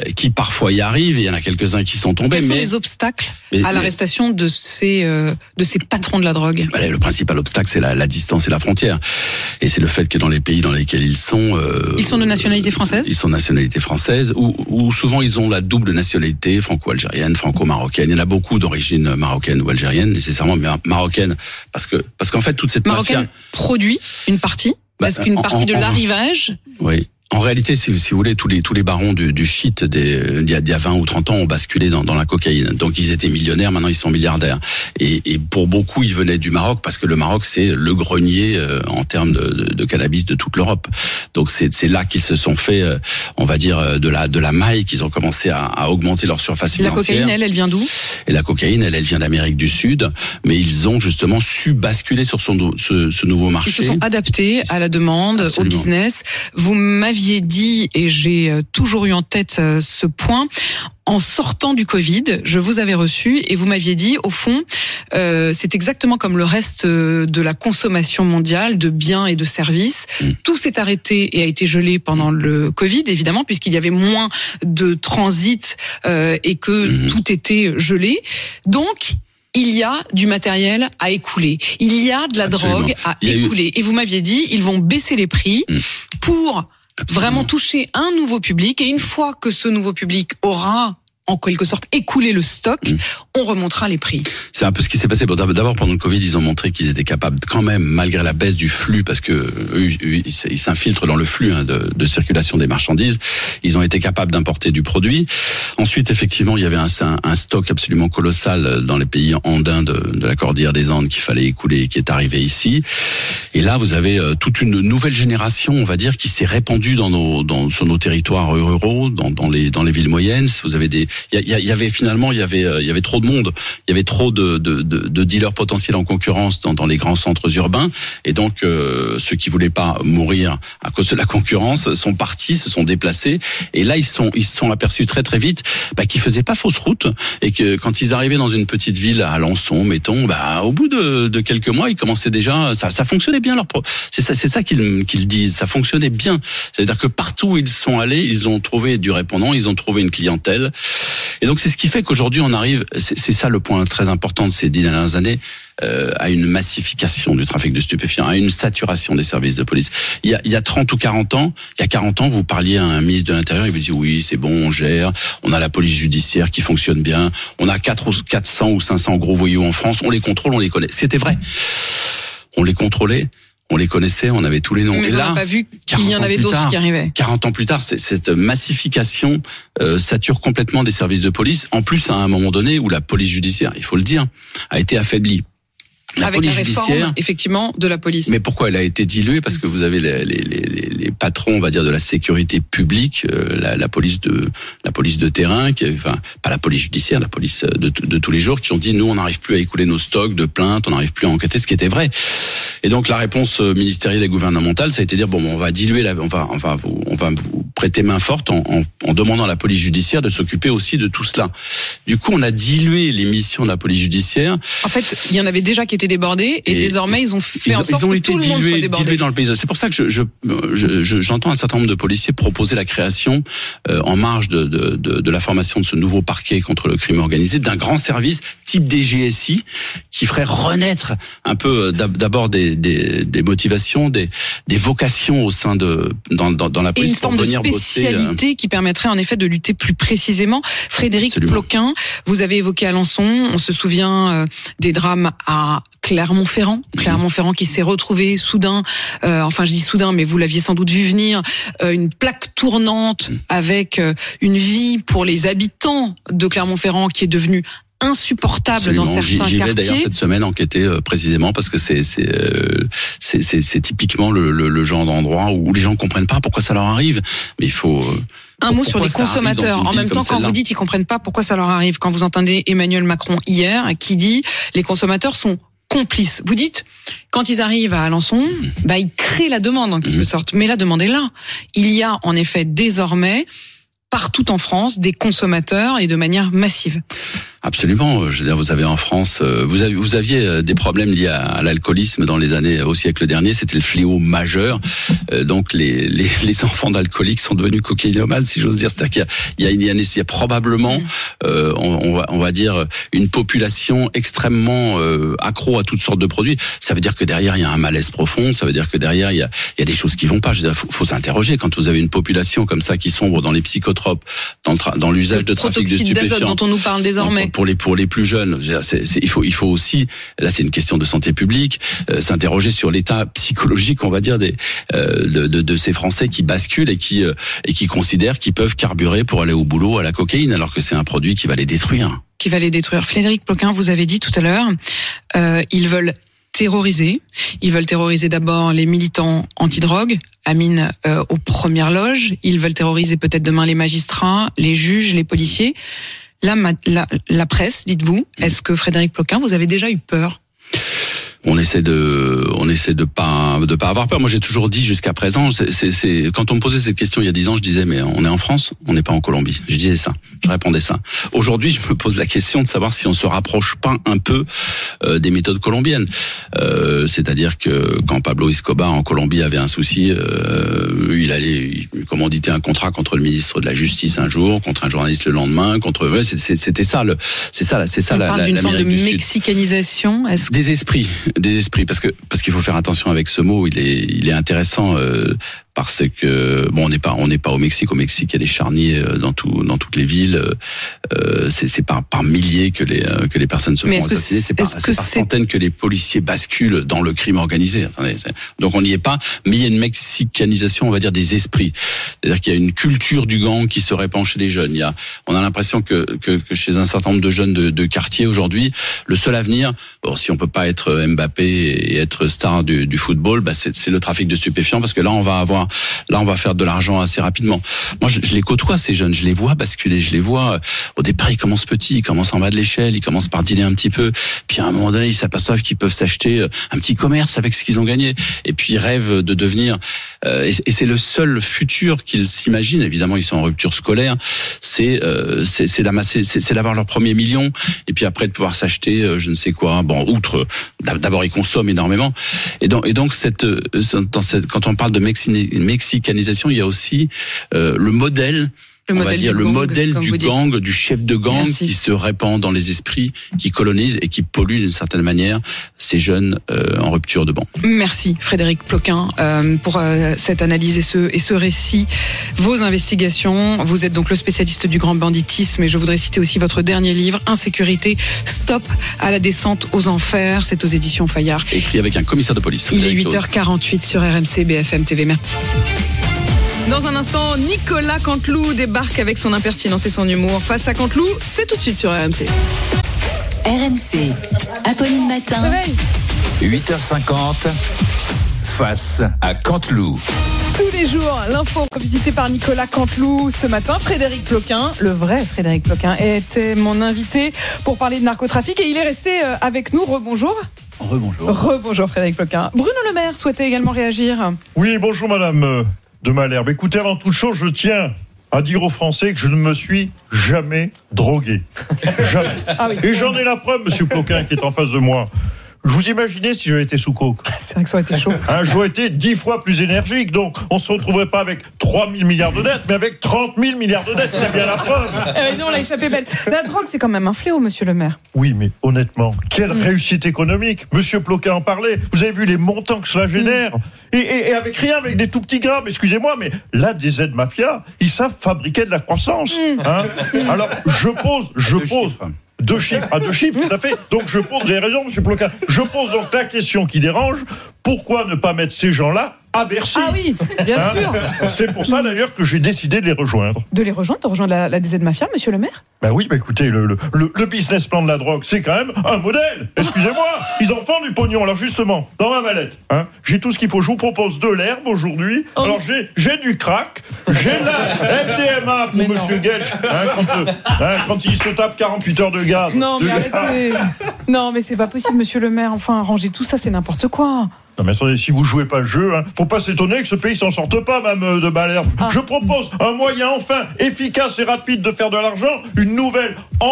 Il y en a quelques-uns qui sont tombés. Quels sont les obstacles à l'arrestation de ces patrons de la drogue? Le principal obstacle, c'est la distance et la frontière. Et c'est le fait que dans les pays dans lesquels ils sont... Ils sont de nationalité française? Ils sont de nationalité française, ou souvent ils ont la double nationalité, franco-algérienne, franco-marocaine. Il y en a beaucoup d'origine marocaine ou algérienne, nécessairement, mais marocaine, parce qu'en fait, toute cette marocaine produit une partie. Est-ce qu'une partie de l'arrivage? Oui. En réalité, si vous voulez, tous les barons du shit il y a 20 ou 30 ans ont basculé dans la cocaïne. Donc ils étaient millionnaires, maintenant ils sont milliardaires. Et pour beaucoup, ils venaient du Maroc, parce que le Maroc, c'est le grenier en termes de cannabis de toute l'Europe. Donc c'est là qu'ils se sont fait, on va dire, de la maille, qu'ils ont commencé à augmenter leur surface financière. La cocaïne, elle vient d'où? Et la cocaïne, elle vient d'Amérique du Sud, mais ils ont justement su basculer sur ce nouveau marché. Ils se sont adaptés à la demande, Absolument. Au business. Vous m'aviez dit, et j'ai toujours eu en tête ce point, en sortant du Covid, je vous avais reçu et vous m'aviez dit, au fond, c'est exactement comme le reste de la consommation mondiale de biens et de services. Tout s'est arrêté et a été gelé pendant le Covid, évidemment, puisqu'il y avait moins de transit et que tout était gelé. Donc, il y a du matériel à écouler. Il y a de la drogue à écouler. Et vous m'aviez dit, ils vont baisser les prix pour vraiment toucher un nouveau public. Et une fois que ce nouveau public aura en quelque sorte écouler le stock, on remontera les prix. C'est un peu ce qui s'est passé. Bon, d'abord, pendant le Covid, ils ont montré qu'ils étaient capables, quand même, malgré la baisse du flux, parce que eux, ils s'infiltrent dans le flux de circulation des marchandises, ils ont été capables d'importer du produit. Ensuite, effectivement, il y avait un stock absolument colossal dans les pays andins de la cordillère des Andes qu'il fallait écouler, qui est arrivé ici. Et là, vous avez toute une nouvelle génération, on va dire, qui s'est répandue sur nos territoires ruraux, dans les villes moyennes. Vous avez il y avait trop de monde, il y avait trop de dealers potentiels en concurrence dans les grands centres urbains, et donc ceux qui voulaient pas mourir à cause de la concurrence sont partis, se sont déplacés, et là ils se sont aperçus très très vite qu'ils faisaient pas fausse route, et que quand ils arrivaient dans une petite ville à Alençon, mettons, au bout de quelques mois, ils commençaient déjà, ça fonctionnait bien c'est ça qu'ils disent, ça fonctionnait bien. C'est-à-dire que partout où ils sont allés, ils ont trouvé du répondant, ils ont trouvé une clientèle. Et donc c'est ce qui fait qu'aujourd'hui on arrive, c'est ça le point très important de ces 10 dernières années, à une massification du trafic de stupéfiants, à une saturation des services de police. Il y a 30 ou 40 ans, vous parliez à un ministre de l'Intérieur, il vous dit oui, c'est bon, on gère, on a la police judiciaire qui fonctionne bien, on a 400 ou 500 gros voyous en France, on les contrôle, on les connaît. C'était vrai. On les contrôlait. On les connaissait, on avait tous les noms. Mais on n'a pas vu qu'il y en avait d'autres qui arrivaient. 40 ans plus tard, cette massification sature complètement des services de police. En plus, à un moment donné où la police judiciaire, il faut le dire, a été affaiblie. Avec la réforme, effectivement, de la police. Mais pourquoi elle a été diluée? Parce que vous avez les patrons, on va dire, de la sécurité publique, la police de terrain, pas la police judiciaire, la police de tous les jours, qui ont dit, nous, on n'arrive plus à écouler nos stocks de plaintes, on n'arrive plus à enquêter, ce qui était vrai. Et donc, la réponse ministérielle et gouvernementale, ça a été de dire, on va diluer, on va vous prêter main forte en demandant à la police judiciaire de s'occuper aussi de tout cela. Du coup, on a dilué les missions de la police judiciaire. En fait, il y en avait déjà qui étaient débordés, et désormais ils ont fait en sorte que tout le monde soit débordé. Dilués dans le paysage. C'est pour ça que j'entends un certain nombre de policiers proposer la création, en marge de la formation de ce nouveau parquet contre le crime organisé, d'un grand service type DGSI qui ferait renaître un peu d'abord des motivations, des vocations au sein dans la police, et une forme de spécialité qui permettrait en effet de lutter plus précisément. Frédéric Ploquin, vous avez évoqué Alençon, on se souvient des drames à Clermont-Ferrand qui s'est retrouvé soudain, enfin je dis soudain, mais vous l'aviez sans doute vu venir, une plaque tournante avec une vie pour les habitants de Clermont-Ferrand qui est devenue insupportable. Absolument. Dans certains quartiers. J'y vais d'ailleurs cette semaine enquêter précisément parce que c'est typiquement le genre d'endroit où les gens comprennent pas pourquoi ça leur arrive, mais il faut un mot sur les consommateurs. En même temps, quand vous dites ils comprennent pas pourquoi ça leur arrive, quand vous entendez Emmanuel Macron hier qui dit les consommateurs sont complices. Vous dites, quand ils arrivent à Alençon, ils créent la demande en quelque sorte. Mais la demande est là. Il y a en effet désormais partout en France des consommateurs et de manière massive. Absolument. Je veux dire, vous avez en France, vous aviez des problèmes liés à l'alcoolisme dans les années au siècle dernier. C'était le fléau majeur. Donc les enfants d'alcooliques sont devenus cocaïnomanes, si j'ose dire. C'est-à-dire qu'il y a probablement, on va dire, une population extrêmement accro à toutes sortes de produits. Ça veut dire que derrière il y a un malaise profond. Ça veut dire que derrière il y a des choses qui vont pas. Je veux dire, faut s'interroger quand vous avez une population comme ça qui sombre dans les psychotropes, dans l'usage de trafic de stupéfiants, dont on nous parle désormais. Pour les plus jeunes, il faut aussi, là c'est une question de santé publique, s'interroger sur l'état psychologique, on va dire, de ces Français qui basculent et qui considèrent qu'ils peuvent carburer pour aller au boulot à la cocaïne, alors que c'est un produit qui va les détruire. Frédéric Ploquin, vous avez dit tout à l'heure, ils veulent terroriser. Ils veulent terroriser d'abord les militants antidrogue, Amine aux premières loges. Ils veulent terroriser peut-être demain les magistrats, les juges, les policiers. La presse, dites-vous, est-ce que Frédéric Ploquin, vous avez déjà eu peur ? On essaie de pas avoir peur. Moi, j'ai toujours dit jusqu'à présent, c'est quand on me posait cette question il y a 10 ans, je disais mais on est en France, on n'est pas en Colombie. Je disais ça, je répondais ça. Aujourd'hui, je me pose la question de savoir si on se rapproche pas un peu des méthodes colombiennes. C'est-à-dire que quand Pablo Escobar en Colombie avait un souci, il allait commanditer un contrat contre le ministre de la Justice un jour, contre un journaliste le lendemain, c'était ça on parle d'une forme de mexicanisation. Des esprits, parce qu'il faut faire attention avec ce mot. Il est intéressant parce que on n'est pas au Mexique. Au Mexique, il y a des charniers dans toutes les villes. C'est par milliers que les personnes se font assassiner. C'est par centaines que les policiers basculent dans le crime organisé. Attendez, donc on n'y est pas, mais il y a une mexicanisation, on va dire, des esprits. C'est-à-dire qu'il y a une culture du gang qui se répand chez les jeunes. On a l'impression que chez un certain nombre de jeunes de quartier aujourd'hui, le seul avenir, si on peut pas être Mbappé et être star du football, c'est le trafic de stupéfiants, parce que là on va faire de l'argent assez rapidement. Moi je les côtoie ces jeunes, je les vois basculer, je les vois au départ ils commencent petits, ils commencent en bas de l'échelle, ils commencent par dealer un petit peu, puis à un moment donné ils s'aperçoivent qu'ils peuvent s'acheter un petit commerce avec ce qu'ils ont gagné, et puis ils rêvent de devenir et c'est le seul futur qu'ils s'imaginent. Évidemment ils sont en rupture scolaire, c'est d'avoir leur premier million, et puis après de pouvoir s'acheter je ne sais quoi. Outre d'abord ils consomment énormément, et donc quand on parle de mexicanisation, il y a aussi le modèle du gang, du chef de gang. Merci. Qui se répand dans les esprits, qui colonise et qui pollue d'une certaine manière ces jeunes en rupture de banc. Merci Frédéric Ploquin pour cette analyse et ce récit, vos investigations. Vous êtes donc le spécialiste du grand banditisme, et je voudrais citer aussi votre dernier livre, Insécurité, stop à la descente aux enfers. C'est aux éditions Fayard. Écrit avec un commissaire de police. Il est 8h48 sur RMC BFM TV. Merci. Dans un instant, Nicolas Canteloup débarque avec son impertinence et son humour. Face à Canteloup, c'est tout de suite sur RMC. RMC, Apolline Matin. 8h50, face à Canteloup. Tous les jours, l'info visitée par Nicolas Canteloup. Ce matin, Frédéric Ploquin, le vrai Frédéric Ploquin, était mon invité pour parler de narcotrafic, et il est resté avec nous. Rebonjour. Rebonjour Frédéric Ploquin. Bruno Le Maire souhaitait également réagir. Oui, bonjour madame de Malherbe. Écoutez, avant toute chose, je tiens à dire aux Français que je ne me suis jamais drogué. Jamais. Ah oui. Et j'en ai la preuve, monsieur Ploquin, qui est en face de moi. Vous imaginez si j'avais été sous coke? C'est vrai que ça aurait été chaud. J'aurais été 10 fois plus énergique, donc on se retrouverait pas avec 3 000 milliards de dettes, mais avec 30 000 milliards de dettes, c'est bien la preuve. Non, on l'a échappé belle. La drogue, c'est quand même un fléau, monsieur le maire. Oui, mais honnêtement, quelle réussite économique. Monsieur Ploquin en parlait. Vous avez vu les montants que cela génère. Et avec rien, avec des tout petits grammes, excusez-moi, mais là, des aides mafias, ils savent fabriquer de la croissance. Alors, je pose 2 chiffres, tout à fait. Donc je pose, vous avez raison, monsieur Ploquin, je pose donc la question qui dérange, pourquoi ne pas mettre ces gens-là à Bercy? Ah oui, bien sûr. C'est pour ça d'ailleurs que j'ai décidé de les rejoindre. De rejoindre la DZ Mafia, monsieur le maire? Ben oui, écoutez, le business plan de la drogue, c'est quand même un modèle. Excusez-moi, ils en font du pognon. Alors justement, dans ma mallette, j'ai tout ce qu'il faut. Je vous propose de l'herbe aujourd'hui. Alors j'ai du crack, j'ai la MDMA pour monsieur Gage, quand il se tape 48 heures de gaz. Non, mais arrêtez. Non, mais c'est pas possible, monsieur le maire. Enfin, arrangez tout ça, c'est n'importe quoi. Non mais attendez, si vous jouez pas le jeu, faut pas s'étonner que ce pays s'en sorte pas, Mme de Malherbe. Je propose un moyen enfin efficace et rapide de faire de l'argent, une nouvelle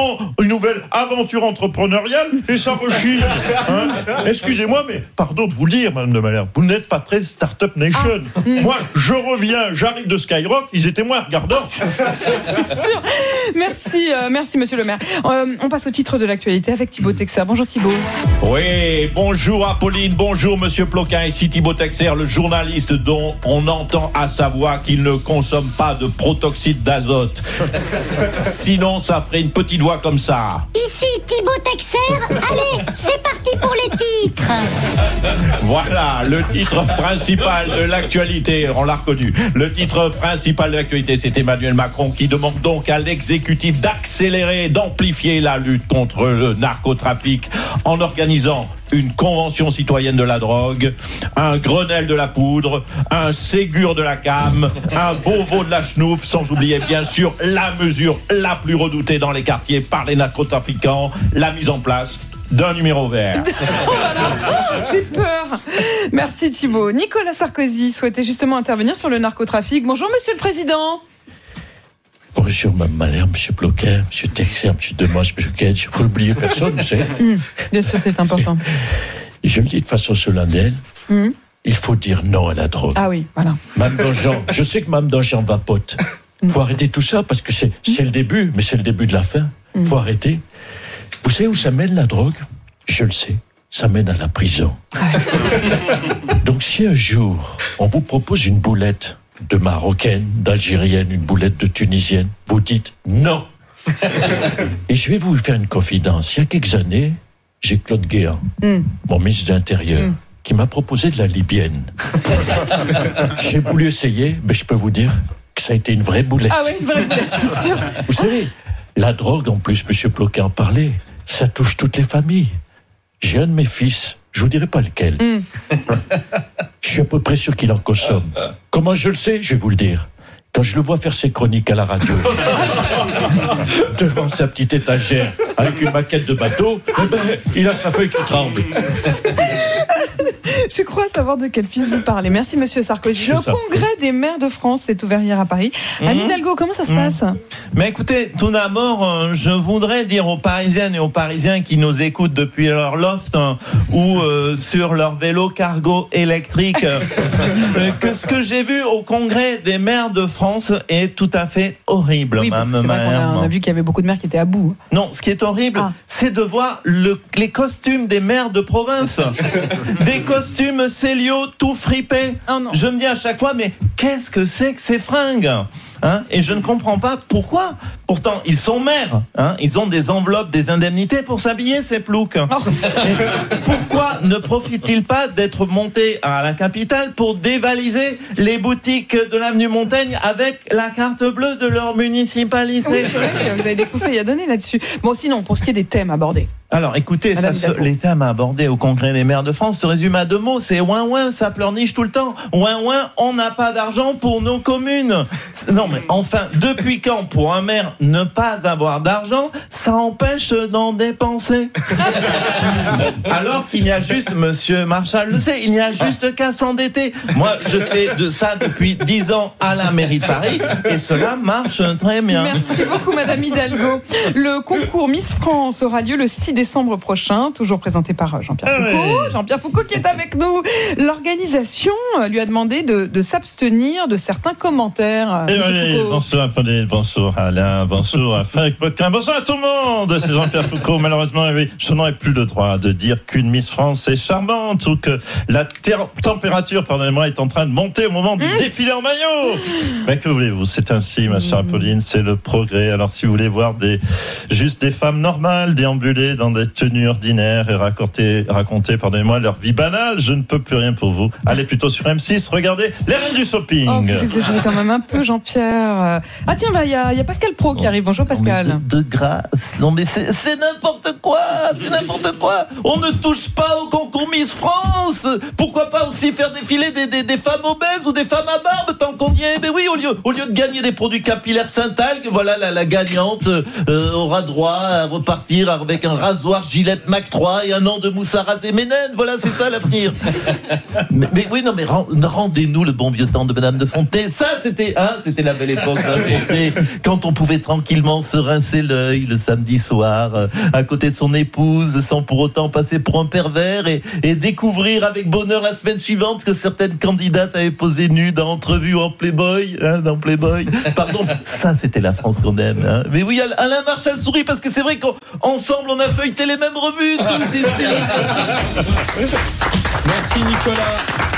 aventure entrepreneuriale, et ça rechine. Excusez-moi, mais pardon de vous le dire, Mme de Malherbe, vous n'êtes pas très Startup Nation. Moi, j'arrive de Skyrock, ils étaient moins regardants. C'est sûr. Merci, monsieur le maire. On passe au titre de l'actualité avec Thibaut Texer. Bonjour Thibaut. Oui, bonjour Apolline, bonjour monsieur Ploquin, ici Thibaut Texer, le journaliste dont on entend à sa voix qu'il ne consomme pas de protoxyde d'azote. Sinon, ça ferait une petite voix comme ça. Ici Thibaut Texer, allez, c'est parti pour les titres. Voilà, le titre principal de l'actualité, on l'a reconnu. Le titre principal de l'actualité, c'est Emmanuel Macron qui demande donc à l'exécutif d'accélérer, d'amplifier la lutte contre le narcotrafic en organisant une convention citoyenne de la drogue, un Grenelle de la poudre, un Ségur de la cam, un Beauvau de la chenouf, sans oublier bien sûr la mesure la plus redoutée dans les quartiers par les narcotrafiquants, la mise en place d'un numéro vert. Oh là là, j'ai peur. Merci Thibaut. Nicolas Sarkozy souhaitait justement intervenir sur le narcotrafic. Bonjour monsieur le président. Bonjour Mme Malherbe, monsieur Ploquin, monsieur Texer, monsieur Demange, monsieur Gage. Il faut n'oublier personne, vous savez. Bien sûr, c'est important. Je le dis de façon solennelle, il faut dire non à la drogue. Ah oui, voilà. Mme Donjean, je sais que Mme Donjean vapote. Il faut arrêter tout ça parce que c'est le début, mais c'est le début de la fin. Il faut arrêter. Vous savez où ça mène la drogue? Je le sais. Ça mène à la prison. Donc si un jour, on vous propose une boulette de Marocaine, d'Algérienne, une boulette de Tunisienne, vous dites non. Et je vais vous faire une confidence. Il y a quelques années, j'ai Claude Guéant, mon ministre de l'Intérieur, qui m'a proposé de la libyenne. J'ai voulu essayer, mais je peux vous dire que ça a été une vraie boulette. Ah oui, une vraie boulette, c'est sûr. Vous savez, la drogue, en plus, M. Ploquin en parlait, ça touche toutes les familles. J'ai un de mes fils, je vous dirai pas lequel. Je suis à peu près sûr qu'il en consomme. Comment je le sais? Je vais vous le dire. Quand je le vois faire ses chroniques à la radio, devant sa petite étagère, avec une maquette de bateau, il a sa feuille qui tremble. Je crois savoir de quel fils vous parlez. Merci monsieur Sarkozy. Le congrès des maires de France s'est ouvert hier à Paris. Anne Hidalgo, comment ça se passe? Mais écoutez, tout d'abord, je voudrais dire aux Parisiennes et aux Parisiens qui nous écoutent depuis leur loft ou sur leur vélo cargo électrique que ce que j'ai vu au congrès des maires de France est tout à fait horrible. Oui, c'est vrai qu'on a vu qu'il y avait beaucoup de maires qui étaient à bout. Non, ce qui est horrible, c'est de voir les costumes des maires de province. Des costumes Célio tout fripés. Je me dis à chaque fois, mais qu'est-ce que c'est que ces fringues? Et je ne comprends pas pourquoi. Pourtant, ils sont maires. Ils ont des enveloppes, des indemnités pour s'habiller, ces ploucs. Pourquoi ne profitent-ils pas d'être montés à la capitale pour dévaliser les boutiques de l'avenue Montaigne avec la carte bleue de leur municipalité? Oui, c'est vrai, vous avez des conseils à donner là-dessus. Bon, sinon, pour ce qui est des thèmes abordés. Alors, écoutez, les thèmes abordés au Congrès des maires de France se résument à 2 mots. C'est ouin-ouin, ça pleurniche tout le temps. Ouin-ouin, on n'a pas d'argent pour nos communes. Non, mais enfin, depuis quand, pour un maire, ne pas avoir d'argent, ça empêche d'en dépenser? Alors qu'il y a juste, monsieur Marchal le sait, il n'y a juste qu'à s'endetter. Moi, je fais de ça depuis 10 ans à la mairie de Paris, et cela marche très bien. Merci beaucoup, madame Hidalgo. Le concours Miss France aura lieu le 6 décembre décembre prochain, toujours présenté par Jean-Pierre Foucault. Oui. Jean-Pierre Foucault qui est avec nous. L'organisation lui a demandé de s'abstenir de certains commentaires. Oui, bonsoir Pauline, bonsour Alain, bonjour Frédéric Ploquin, bonsoir à tout le monde. C'est Jean-Pierre Foucault. Malheureusement, oui, je n'aurai plus le droit de dire qu'une Miss France est charmante ou que la température, pardonnez-moi, est en train de monter au moment du défilé en maillot. Mais que voulez-vous, c'est ainsi, ma chère Pauline, c'est le progrès. Alors si vous voulez voir juste des femmes normales déambuler dans des tenues ordinaires et raconter, pardonnez-moi, leur vie banale, je ne peux plus rien pour vous. Allez plutôt sur M6, regardez les reines du shopping. Oh, vous exagérez quand même un peu, Jean-Pierre. Ah tiens, il y a Pascal Pro qui arrive. Bonjour Pascal. De grâce. Non mais c'est n'importe quoi. C'est n'importe quoi. On ne touche pas au concours Miss France. Pourquoi pas aussi faire défiler des femmes obèses ou des femmes à barbe tant qu'on y est. Mais oui, au lieu de gagner des produits capillaires Saint-Algue, voilà la gagnante aura droit à repartir avec un rasoir Gillette Mac 3 et un an de mousse à raser mes naines. Voilà, c'est ça l'avenir. mais oui, non mais rendez-nous le bon vieux temps de Madame de Fontenay. Ça, c'était la belle époque de Fontenay, quand on pouvait tranquillement se rincer l'œil le samedi soir à côté de son épouse sans pour autant passer pour un pervers et découvrir avec bonheur la semaine suivante que certaines candidates avaient posé nues dans Entrevue en Playboy, dans Playboy. Pardon, ça c'était la France qu'on aime. Mais oui, Alain Marchal sourit parce que c'est vrai qu'ensemble on a feuilleté les mêmes revues. Merci Nicolas.